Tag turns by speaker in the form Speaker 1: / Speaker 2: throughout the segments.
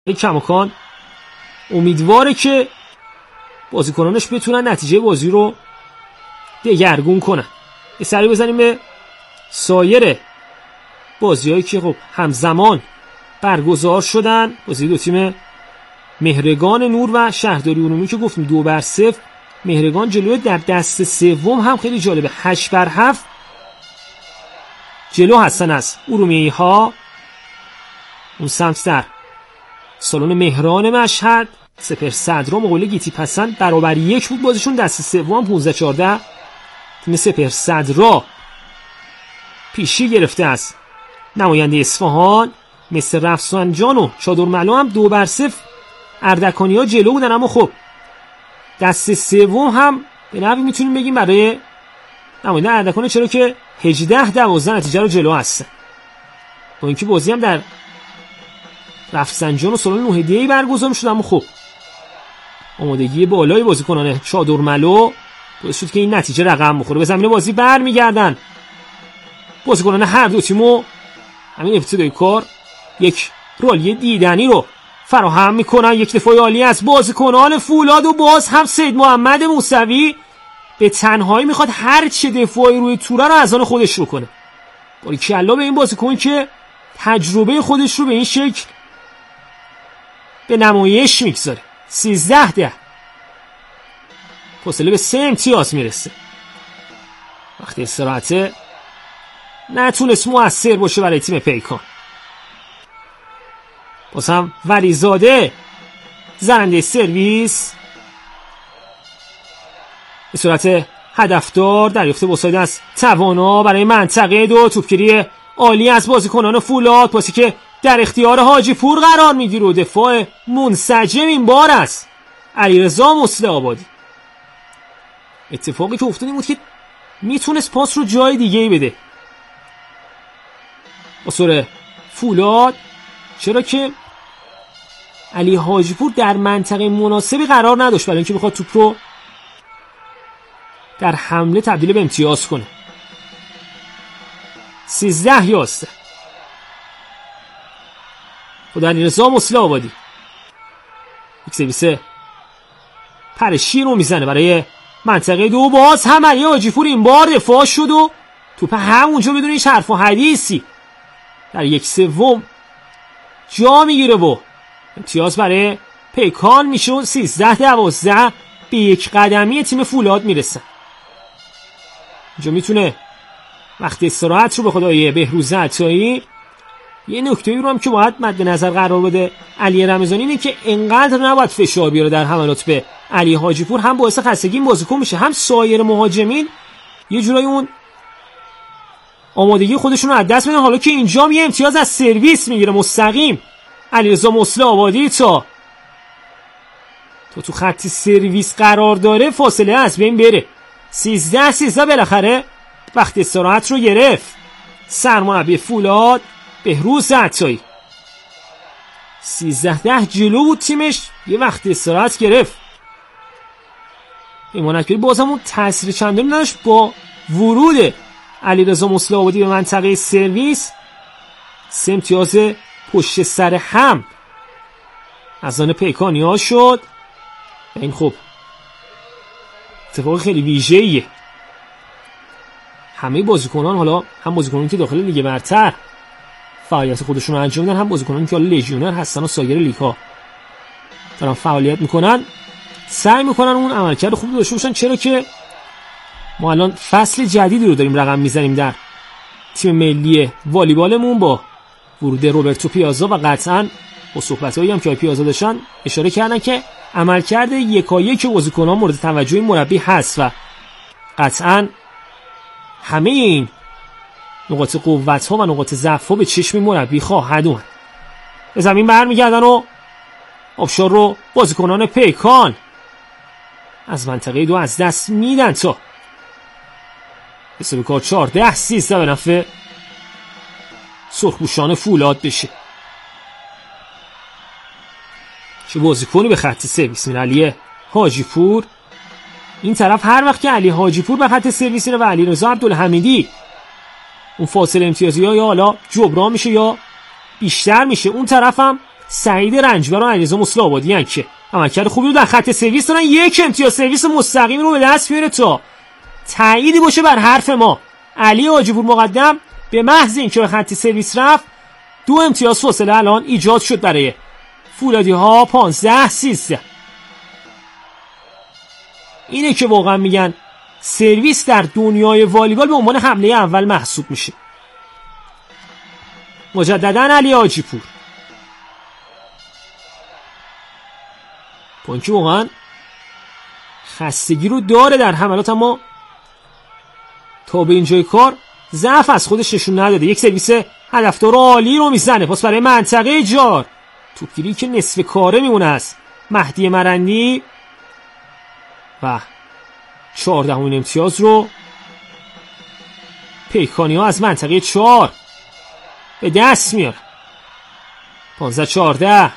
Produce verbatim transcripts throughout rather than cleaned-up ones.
Speaker 1: کماکان امیدواره که بازیکنانش بتونن نتیجه بازی رو دگرگون کنن. یه سری بزنیم به سایر بازی‌هایی که خب همزمان برگزار شدن. بازی دو تیم مهرگان نور و شهرداری ارومیه که گفتیم دو بر صفر مهرگان جلوی، در دست سوم هم خیلی جالبه هشت بر هفت جلو هستن از ارومیه‌ای ها. اون سمت در سالن مهران مشهد سپر صدرا مقابل گیتی پسند برابر یک بود بازیشون. دست سوم پانزده چهارده تیم سپر صدرا پیشی گرفته است نماینده اصفهان. مثل رفسنجان و چادرملو هم دو بر صفر اردکانی ها جلو بودن، اما خب دست سوم هم به نحوی میتونیم بگیم برای نماینده اردکانی، چرا که هجده دوازده نتیجه رو جلو هستن. با اینکه بازی هم در رفسنجان و سالن نوهدیه‌ای برگزار می‌شد، اما خب آمادگی بالای بازیکنان چادرملو باعث شد که این نتیجه رقم بخوره. به زمین بازی برمیگردن بازیکنان هر دو تیمو. همین ابتدای کار یک رالی دیدنی رو فراهم میکنن. یک دفاع عالی از بازیکنان فولاد و باز هم سید محمد موسوی به تنهایی میخواد هر چه دفاعی روی توره رو از آن خودش رو کنه. باریکلا به این بازیکن که تجربه خودش رو به این شکل به نمایش میگذاره. سیزده ده فاصله به سه امتیاز میرسه. وقتی استراحته نتونست مؤثر باشه برای تیم پیکان. باز هم ولیزاده زننده سرویس به صورت هدفدار دریافت بازساید از توانا برای منطقه دو. توپگیری عالی از بازیکنان فولاد، پاسی که در اختیار حاجی پور قرار میگیره و دفاع منسجم این بار است علیرضا مسله آبادی. اتفاقی که افتاد این بود که میتونست پاس رو جای دیگه ای بده اصور فولاد، چرا که علی حاجی پور در منطقه مناسبی قرار نداشت برای اینکه بخواد توپ رو در حمله تبدیل به امتیاز کنه. سیزده یازده خود علیرضا مسله آبادی یک سرویس پرشی رو میزنه برای منطقه دو. باز هم علی حاجی پور این بار دفاع شد و توپ همونجا بدون هیچ حرف و حدیثی در یک سوم جا میگیره و امتیاز برای پیکان میشه و سیزده دوازده به یک قدمی تیم فولاد میرسن. اینجا میتونه وقتی استراحت رو به خدای بهروز عطایی. یه نکته رو هم که باید مد نظر قرار بده علی رمضانی اینه که انقدر نباید فشار بیاره در حملات به علی حاجی پور، هم باعث خستگی این بازیکن میشه، هم سایر مهاجمین یه جورایی اون آمادگی خودشون رو از دست بدن. حالا که اینجا یه امتیاز از سرویس میگیره مستقیم علیرضا مسله آبادی تا تو تو خط سرویس قرار داره فاصله از بین بره. سیزده سیزده بالاخره وقت استراحت رو گرفت سرمربی فولاد بهروز عطایی. سیزده ده جلو بود تیمش، یه وقت استراحت گرفت. ایمانکبری باز همون تاثیر چندانی نداشت. با ورود علیرضا مسله آبادی به منطقه سرویس سه امتیاز پشت سر هم از آن پیکانی ها شد. این خب اتفاق خیلی ویژه‌ایه. همه بازیکنان، حالا هم بازیکنانی که داخل لیگ برتر فعالیت خودشون رو انجام میدن، هم بازیکنانی که حالا لژیونر هستن و سایر لیگ ها دارن فعالیت میکنن، سعی میکنن اون عملکرد خوب داشته باشن، چرا که ما الان فصل جدیدی رو داریم رقم میزنیم در تیم ملی والیبالمون با ورود روبرتو پیازا و قطعاً با صحبتایی هم که پیازا داشتن اشاره کردن که عملکرد یکایک بازیکنان مورد توجه مربی هست و قطعاً همه این نقاط قوت ها و نقاط ضعف ها به چشم مربی خواهد اومد. به زمین برمیگردن و آبشار رو بازیکنان پیکان از منطقه دو از دست میدن تا حساب کار چهارده سیزده به نفع سرخپوشان فولاد بشه. چه بازیکنی به خط سرویس میره علی حاجی پور. این طرف هر وقت که علی حاجی پور به خط سرویس میره و علیرضا عبدالحمیدی اون فاصله امتیازی ها یا حالا جبران میشه یا بیشتر میشه، اون طرف هم سعید رنجبر و علیرضا مصلح‌آبادیان که عملکرد خوبی رو در خط سرویس دارن. یک امتیاز سرویس مستقیم رو به دست میاره تا تأییدی باشه بر حرف ما. علی حاجی‌پور مقدم به محض اینکه به خط سرویس رفت دو امتیاز فاصله الان ایجاد شد برای فولادی ها. پانزده سیزده. اینه که واقعا میگن سرویس در دنیای والیبال به عنوان حمله اول محسوب میشه. مجددا علی حاجی‌پور پونکی واقعا خستگی رو داره در حملات، اما تا به اینجای کار ضعف از خودش نشون نداده. یک سرویس هدفدار عالی رو میزنه. پاس برای منطقه جار، توپگیری که نصف کاره میمونه است مهدی مرندی و چهاردهمین امتیاز رو پیکانی ها از منطقه چهار به دست میاره. پانزده چهارده.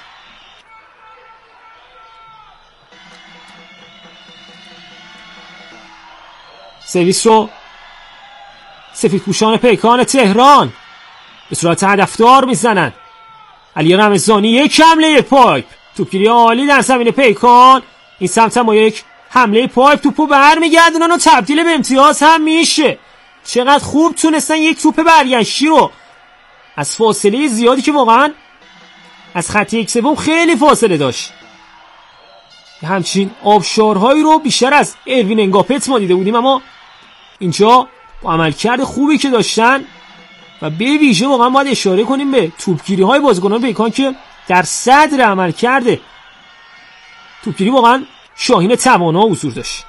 Speaker 1: سرویس رو سفیدپوشان پیکان تهران به صورت هدفدار میزنن. علی رمضانی یک حمله پایپ، توپگیری عالی در زمین پیکان. این سمت ما یک حمله پایپ، توپو برمیگردونن و تبدیل به امتیاز هم میشه. چقدر خوب تونستن یک توپ برگشتی رو از فاصله زیادی که واقعا از خط یک سوم خیلی فاصله داشت، همچین آبشارهایی رو بیشتر از اروین انگاپت ما دیده بودیم، اما اینجا با عملکرد خوبی که داشتن و به ویژه واقعا باید اشاره کنیم به توپگیری های بازیکنان پیکان که در صدر عملکرد توپگیری واقعا شاهین توانا حضور داشت.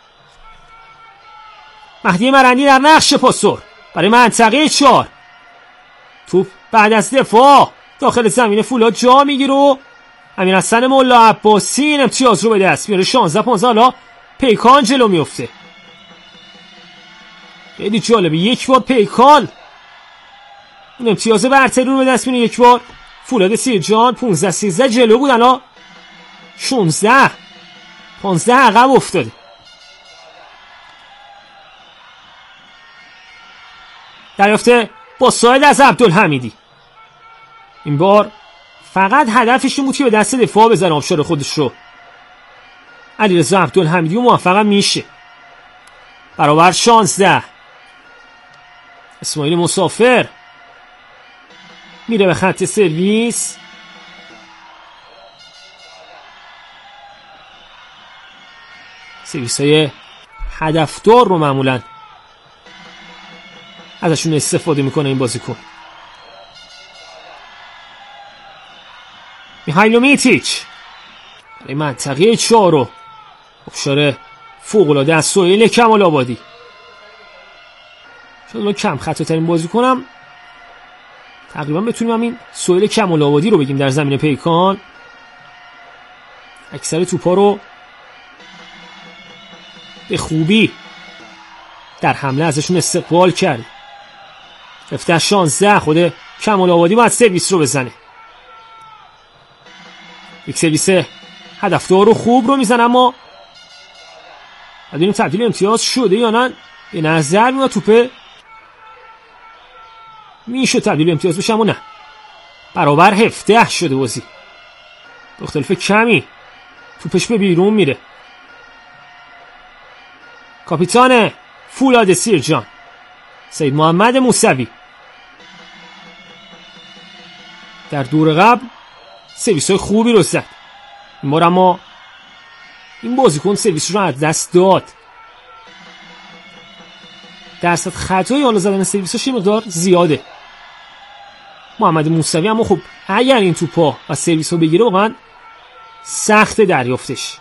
Speaker 1: مهدی مرندی در نقش پاسور برای منطقه چهار. توپ بعد از دفاع داخل زمین فولاد جا میگیره و امیرحسن مولا عباسی این امتیاز رو به دست میاره. شانزده پانزده. حالا پیکان جلو میفته. خیلی جالبه، یک بار پیکان این امتیاز برتری رو به دست میاره، یک بار فولاد سیرجان. پانزده سیزده جلو بود، الان شانزده پانزده عقب افتاده. دریافته با ساید از عبدالحمیدی. این بار فقط هدفش این بود که به دست دفاع بزنه آبشار خودش رو. علیرضا عبدالحمیدی و موفق میشه. برابر شانزده. اسماعیل مسافر میره به خط سرویس. سرویس های هدفدار رو معمولا ازشون استفاده میکنه این بازیکن. میخایلو میتیچ برای منطقه چهار رو آبشار فوق‌العاده از سهیل کمال آبادی. شاید من کم خطا ترین بازی کنم، تقریبا بتونیم همین سهیل کمال آبادی رو بگیم در زمین پیکان. اکثر توپا رو به خوبی در حمله ازشون استقبال کرد. هفده شانزده. خود کمال آبادی باید سرویس رو بزنه. یک سرویس هدفدار رو خوب رو میزنه، اما بدونیم تبدیل امتیاز شده یا نه. به نظر میاد توپه میشه تبدیل امتیاز بشه، اما نه. برابر هفده شده بازی. اختلاف کمی توپش به بیرون میره. کاپیتان فولاد سیرجان سید محمد موسوی در دور قبل سرویس های خوبی رو زد. این بار اما این بازیکن سرویس رو از دست داد. درصد خطای حالا زدن سرویس هاش مقدار زیاده. محمد موسوی اما خب اگر این توپا و سرویس رو بگیره واقعا سخت دریافتش.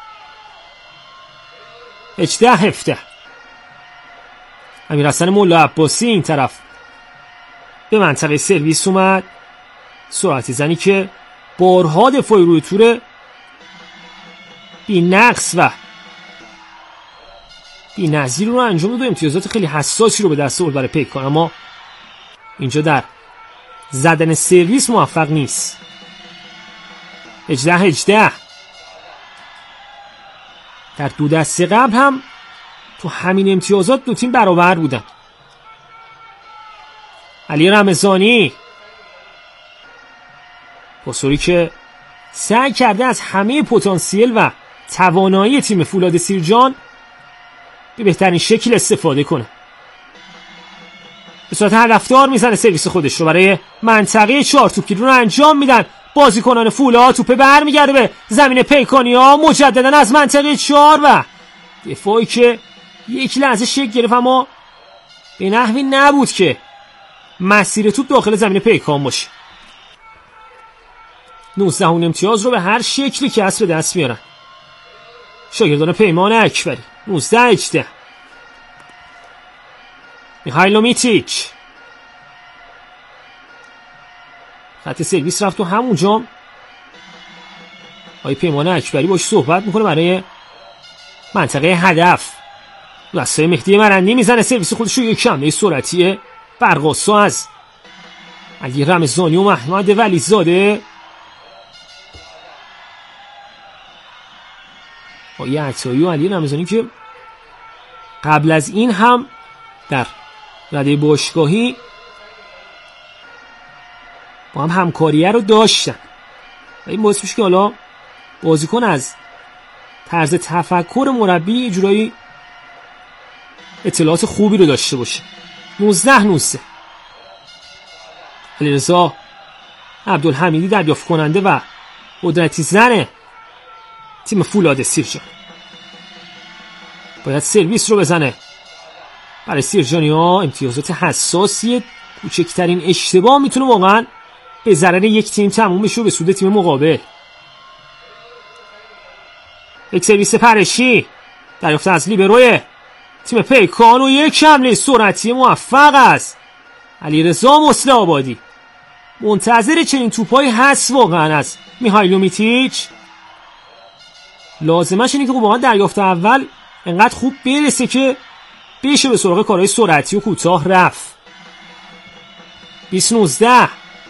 Speaker 1: هجده هفته. امیرحسن مولا عباسی این طرف به منطقه سرویس اومد. سرعت زنی که بارها دفاعی روی توره بی نقص و بی نظیر رو انجام داد و امتیازات خیلی حساسی رو به دست آورد برای پیکان، اما اینجا در زدن سرویس موفق نیست. هجده هجده. در دو دسته قبل هم تو همین امتیازات دو تیم برابر بودن. علی رمضانی باسوری که سعی کرده از همه پتانسیل و توانایی تیم فولاد سیرجان به بهترین شکل استفاده کنه. به صورت هدفدار میزنه سرویس خودش رو برای منطقه چهار توپگیری رو انجام میدن. بازیکنان فولاد توپ برمیگرده به زمین پیکانیا مجددا از منطقه چهار و دفاعی که یک لحظه شک گرفت اما به نحوی نبود که مسیر توپ داخل زمین پیکان باشه. نوزده امتیاز رو به هر شکلی که هست به دست میارن شاگردان پیمان اکبری. نوزده هجده میخایلو میتیچ خط سرویس رفت و همونجا آقای پیمان اکبری باش صحبت میکنه برای منطقه هدف. دسته مهدی مرندی میزنه سرویس خودش رو یک حمله سرعتی برقاسا از علی رمضانی و محمد ولی زاده. آقای عطایی و علی رمضانی که قبل از این هم در رده باشگاهی با هم همکاریه رو داشتن و این باعث میشه که حالا بازیکن از طرز تفکر مربی جورایی اطلاعات خوبی رو داشته باشه. نوزده نوزده علیرضا عبدالحمیدی دریافت کننده و قدرتی زن تیم فولاد سیرجان باید سرویس رو بزنه برای سیرجانی ها. امتیازات حساسی کوچکترین اشتباه میتونه واقعا به ضرر یک تیم تموم بشه و به سود تیم مقابل. یک سرویس پرشی دریافت از لیبروی تیم پیکان و یک حمله سرعتی موفق است. علیرضا مسله آبادی منتظر چنین توپایی هست واقعا از میخایلو میتیچ. لازمش اینه که واقعا دریافت اول انقدر خوب برسه که بشه به سراغ کارهای سرعتی و کوتاه رفت. بیست نوزده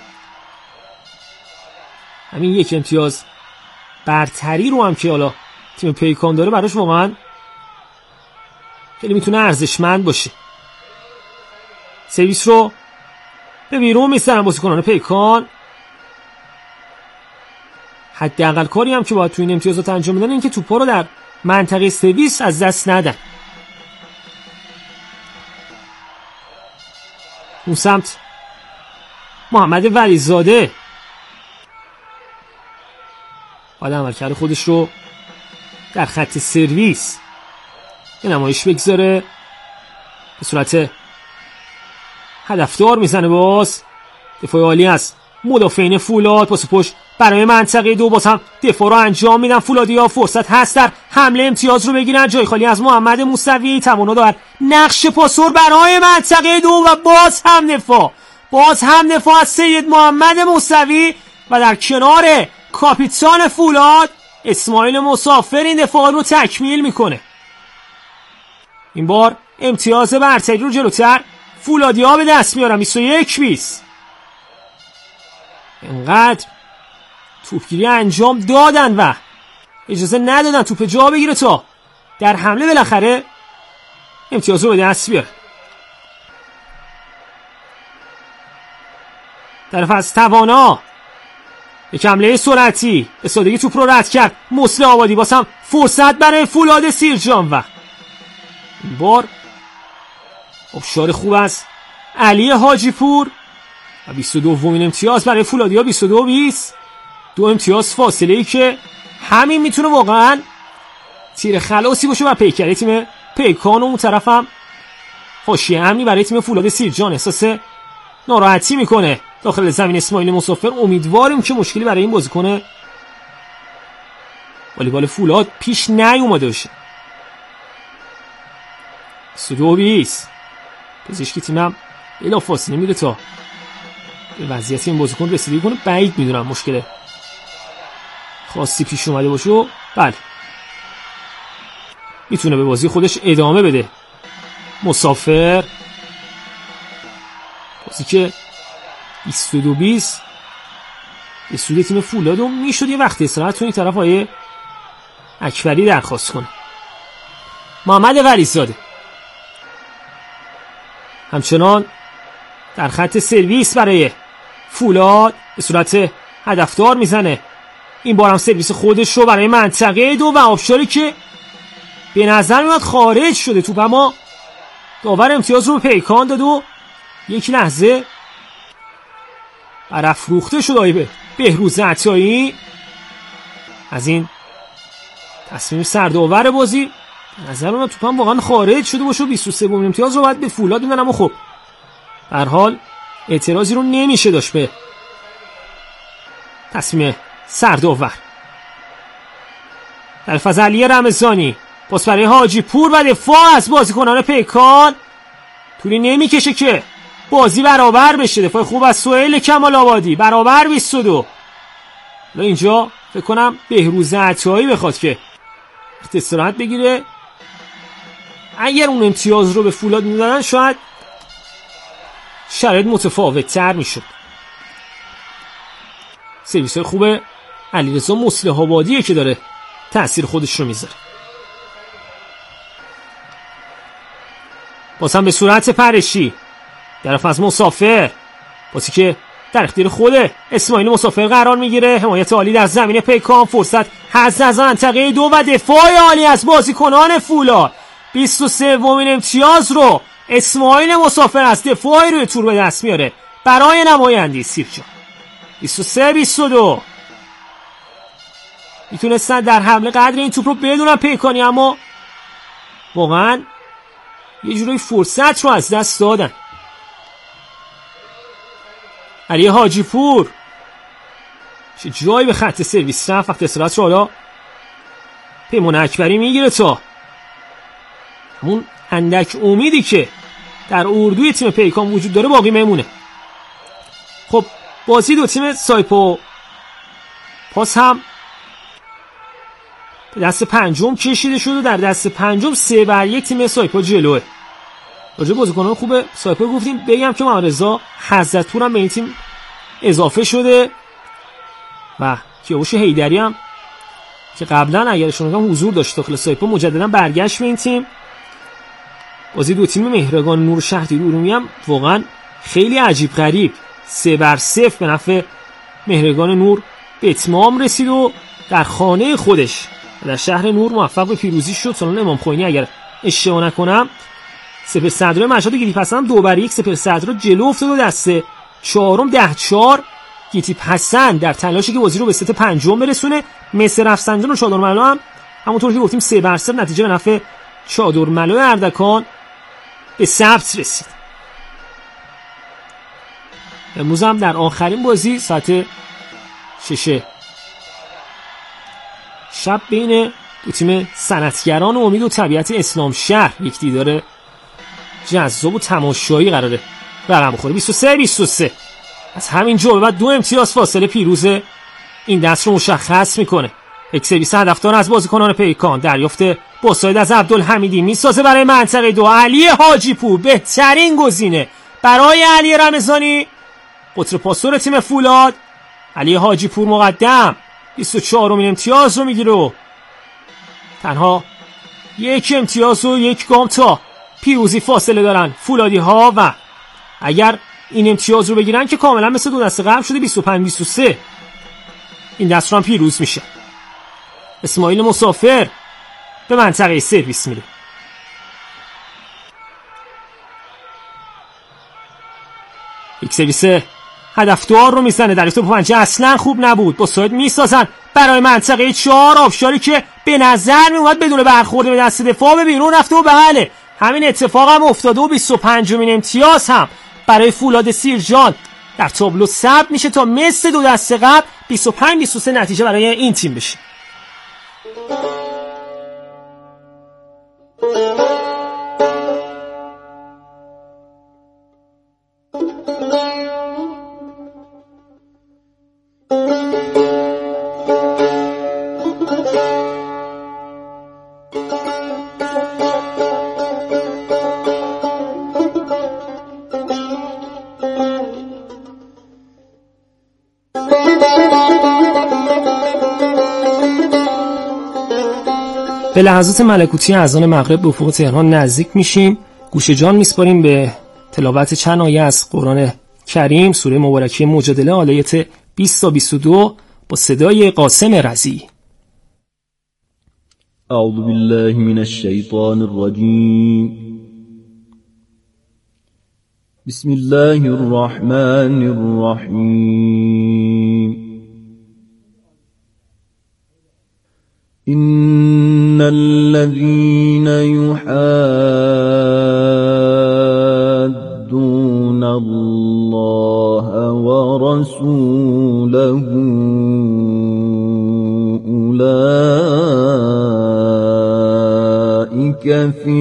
Speaker 1: همین یک امتیاز برتری رو هم که حالا تیم پیکان داره براش واقعا خیلی میتونه ارزشمند باشه. سرویس رو به بیرون میسترن بازیکنان پیکان. حداقل کاری هم که باید تو این امتیازات انجام بدن این که توپا رو در منطقه سرویس از دست ندن. اون سمت محمد ولی زاده باید عملکرد خودش رو در خط سرویس این نمایش بگذاره. به صورت هدفدار میزنه. باز دفاع عالی است مدافعین فولاد پاس پشت برای منطقه دو باز هم دفاع رو انجام میدن. فولادی ها فرصت هست در حمله امتیاز رو بگیرن. جای خالی از محمد موسوی توانا دارد نقش پاسور برای منطقه دو و باز هم دفاع باز هم دفاع از سید محمد موسوی و در کنار کاپیتان فولاد اسماعیل مسافر این دفاع رو تکمیل میکنه. این بار امتیاز برتری رو جلوتر فولادی ها به دست میارن. بیست و یک بیست اینقدر توپگیری انجام دادن و اجازه ندادن توپ جا بگیره تا در حمله بالاخره امتیاز رو به دست بیاره. طرف از توانا یک حمله سرعتی به سادگی توپ رو رد کرد. مسله آبادی باز هم فرصت برای فولاد سیرجان و این بار ابشار خوب است علی حاجی پور و بیست و دومین امتیاز برای فولادی ها. بیست و دو بیست دو امتیاز فاصله ای که همین میتونه واقعا تیر خلاصی باشه و پیکری تیم پیکان و اون طرف هم حاشیه امنی برای تیم فولاد سیرجان. احساس ناراحتی میکنه داخل زمین اسماعیل مسافر. امیدواریم که مشکلی برای این بازیکن والیبال فولاد پیش نیومده باشه. بیست و دو بیست پزشکی تیمم بلا فاصله میره تا به وضعیت این بازیکن رسیدگی کنه. بعید میدونم مشکل خاصی پیش اومده باشه و بله میتونه به بازی خودش ادامه بده. مسافر بازی که بیست و دو بیست به سود تیم فولاد و میشد یه وقتی استراحت این طرف های اکبری درخواست کنه. محمد ولی زاده همچنان در خط سرویس برای فولاد به صورت هدفدار میزنه. این بار هم سرویس خودش رو برای منطقه دو و آبشاری که به نظر میاد خارج شده توپ، اما داور امتیاز رو به پیکان داد و یک لحظه برافروخته شد آقای بهروز عطایی از این تصمیم سرداور بازی. به نظر میاد توپ هم واقعا خارج شده باشه و بیست و سومین امتیاز رو باید به فولاد میدن، اما خب به هر حال اعتراضی رو نمیشه داشت به تصمیم سرداور. در فاز علی رمضانی پاس برای حاجی پور و دفاع از بازیکنان پیکان، طولی نمیکشه که بازی برابر بشه. دفاع خوب از سهیل کمال آبادی، برابر بیست و دو. اینجا فکر کنم بهروز عطایی بخواد که استراحت بگیره. اگر اون امتیاز رو به فولاد میدادن شاید شرایط متفاوت تر میشد. سرویس خوبه علیرضا مصلح آبادیه که داره تأثیر خودش رو میذاره. بازم به صورت پرشی طرف از مسافر، باسی که در اختیار خوده اسماعیل مسافر قرار میگیره. حمایت عالی در زمین پیکان، فرصت حذف از منطقه دو و دفاع عالی از بازیکنان فولاد. بیست و سومین امتیاز رو اسماعیل مسافر از دفاعی روی تور به دست میاره برای نمایندی سیرجان. بیست و سه بیست و دو. میتونستن در حمله قدر این توپ رو بدونن پیکانی، اما واقعا یه جوری فرصت رو از دست دادن. علی حاجی پور چه جایی به خط سرویس رفت، وقت اصالت رو حالا پیمان اکبری میگیره تا همون اندک امیدی که در اردوی تیم پیکان وجود داره باقی میمونه. خب بازی دو تیم سایپا پاس هم به دست پنجم کشیده شد و در دست پنجم سه بر یک تیم سایپا جلوه. راجع بازیکنان خوب سایپا گفتیم، بگم که محمد رضا حضرتپور هم به این تیم اضافه شده و کیاوش حیدری هم که قبلا اگر شما حضور داشت داخل سایپا مجددا برگشت به این تیم. بازی دو تیم مهرگان نور شهری ارومیه هم واقعا خیلی عجیب غریب سه بر صفر به نفع مهرگان نور به اتمام رسید و در خانه خودش در شهر نور موفق به پیروزی شد. سالن امام خوئینی اگر اشتباه نکنم سپر صدرا مشهد گیتی پسند دو بر یک سپر صدرا جلو افتاد و دسته چهارم ده چهار گیتی پسند در تلاشی که بازی رو به ست پنجم برسونه. مصر رفسنجان و چادر ملا هم همونطور که گفتیم سه بر صفر نتیجه به نفع چادر ملا اردکان به ثبت رسید. امروز هم در آخرین بازی ساعت شش شب بین دو تیم صنعتگران و امید و طبیعت اسلام شهر یک دیدار جذاب و تماشایی قراره رقم بخوره. بیست و سه بیست و سه. از همین جو به بعد دو امتیاز فاصله پیروز این دست رو مشخص میکنه. یک سرویس هدفدار از بازیکنان پیکان، دریافت باساید از عبدالحمیدی میسازه برای منطقه دو. علی حاجی پور بهترین گزینه برای علی رمضانی، قطر پاسور تیم فولاد. علی حاجی پور مقدم بیست و چهارمین امتیاز رو میگیره و تنها یک امتیاز و یک گام تا پیروزی فاصله دارن فولادی ها و اگر این امتیاز رو بگیرن که کاملا مثل دو دست قبل شده بیست و پنج بیست و سه این دست رو هم پیروز میشه. اسماعیل مسافر به منطقه سرویس میره. یک سرویس هدفدار رو میزنه، دریافت پنجه اصلا خوب نبود، با ساید میسازن برای منطقه چهار. آبشاری که به نظر میومد بدون برخورد به دست دفاع به بیرون رفته و بله همین اتفاق هم افتاده و بیست و پنجمین امتیاز هم برای فولاد سیرجان در تابلو ثبت میشه تا مثل دو دست قبل بیست و پنج بیست و سه نتیجه برای این تیم بشه. به لحظات ملکوتی اذان مغرب به افق تهران نزدیک میشیم. گوش جان میسپاریم به تلاوت چند آیه از قرآن کریم، سوره مبارکه مجادله آیات بیست تا بیست و دو با صدای قاسم رضی.
Speaker 2: اعوذ بالله من الشیطان الرجیم. بسم الله الرحمن الرحیم. إن الذين يحادون الله ورسوله أولئك في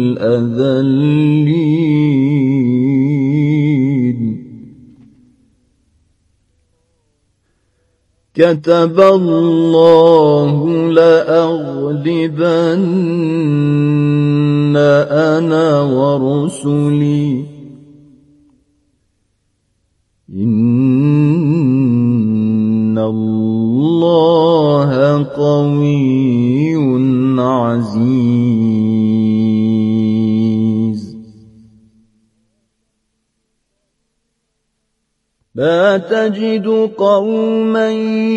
Speaker 2: الأذلين. كتب الله لأغلبن أنا ورسلي إن الله قوي عزيز. لا تجد قوما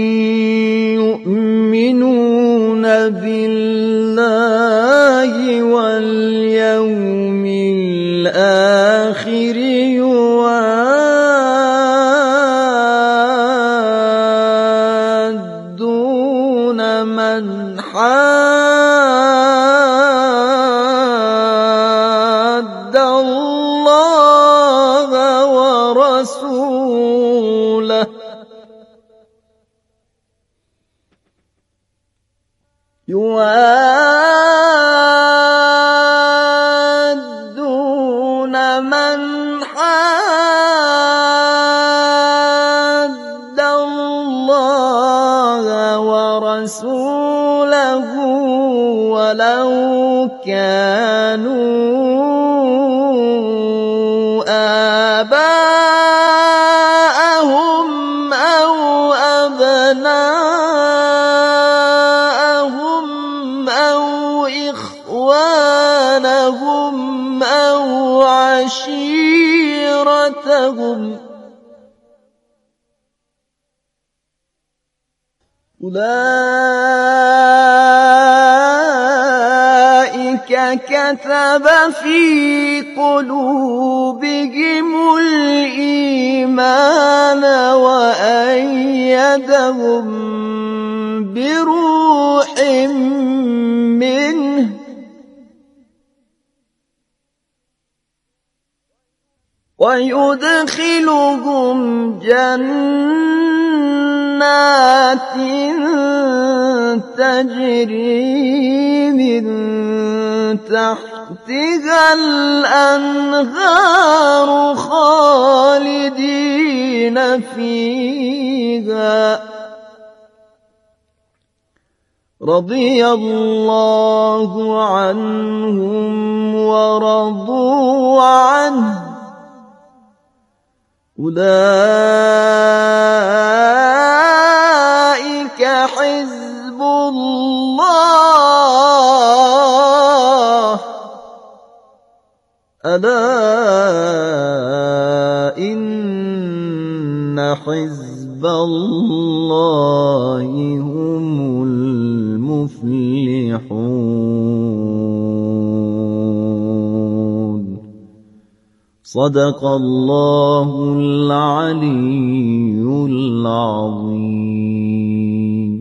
Speaker 2: يؤمنون بالله واليوم الآخر يوادون من حاد الله ورسوله يوادون من حاد الله ورسوله ولو كانوا آباءهم أو أبناءهم أو إخوانهم أو عشيرتهم أولئك كتب في قلوبهم الإيمان وأيدهم بروح منه ويدخلهم جنات تجري من تحتها الأنهار خالدين فيها رضي الله عنهم ورضوا عنه أولئك حزب الله ألا إن حزب الله هم المفلحون. صدق الله العلي العظيم.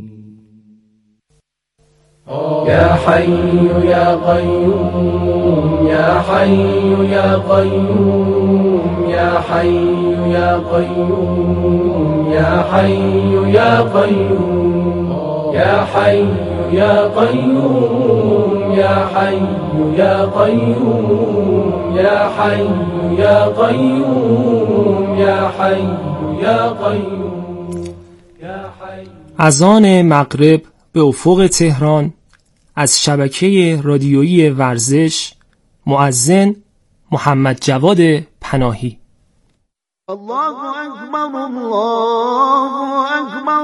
Speaker 3: يا حي يا قيوم يا حي يا قيوم يا حي يا قيوم يا حي يا قيوم يا حي يا قيوم يا حي يا قيوم يا حي يا قيوم يا حي يا قيوم يا حي.
Speaker 1: اذان مغرب به افق تهران از شبکه رادیویی ورزش. مؤذن محمد جواد پناهی.
Speaker 4: الله اکبر الله اکبر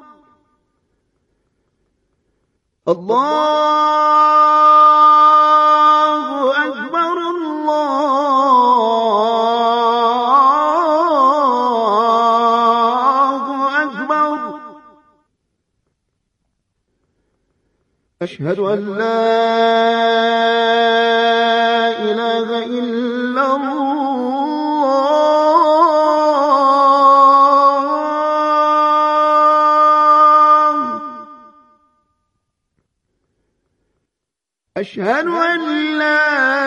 Speaker 4: الله اکبر الله أشهد أن لا إله إلا الله. أشهد أن لا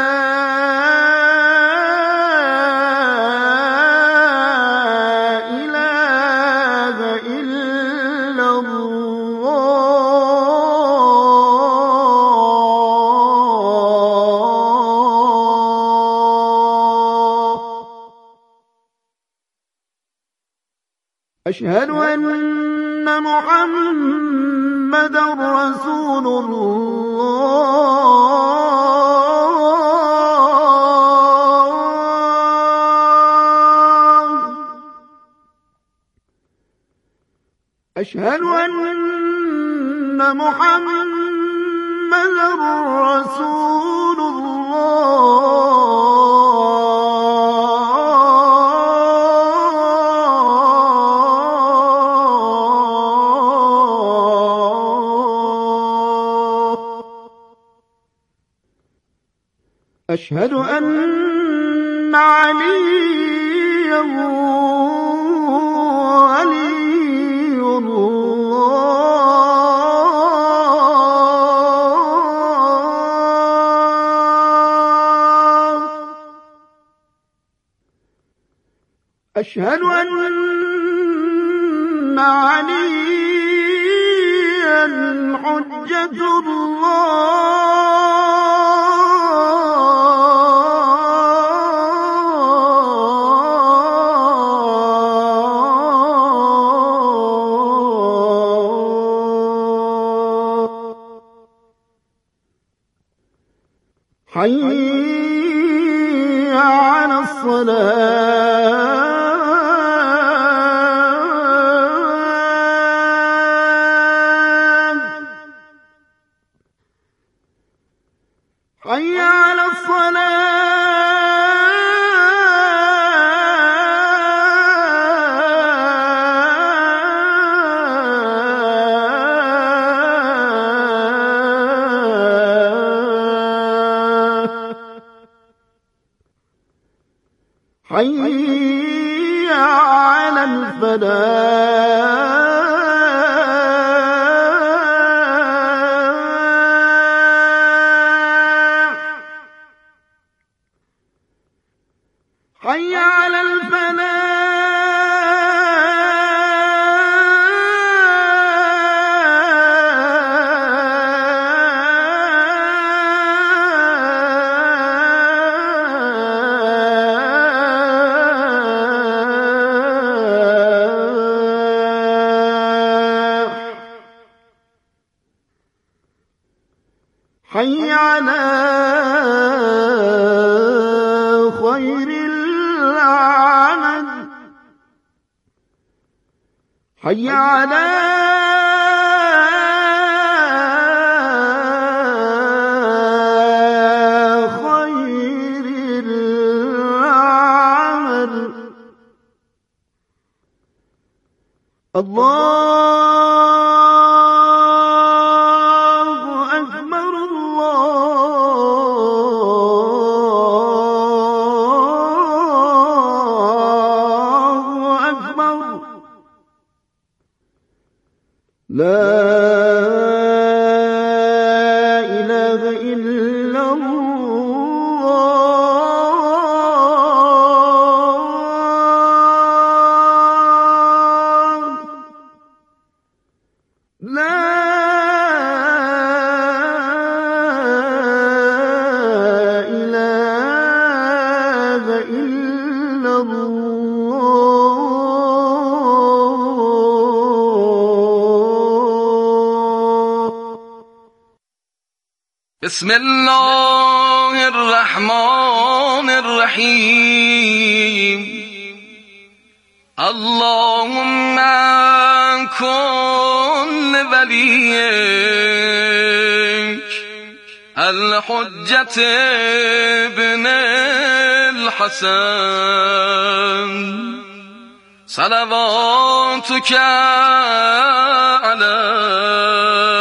Speaker 4: أشهد أن محمدا رسول الله. أشهد أن محمدا رسول الله. أشهد أن عليا ولي الله. أشهد أن عليا حجة الله. حي على الصلاة. حي على حي على الفلاح. حي على حي على خير العمل. حي على خير العمل. الله لا إله إلا الله. لا إله إلا الله.
Speaker 5: بسم الله الرحمن الرحيم. اللهم كن لوليك الحجة ابن الحسن صلواتك على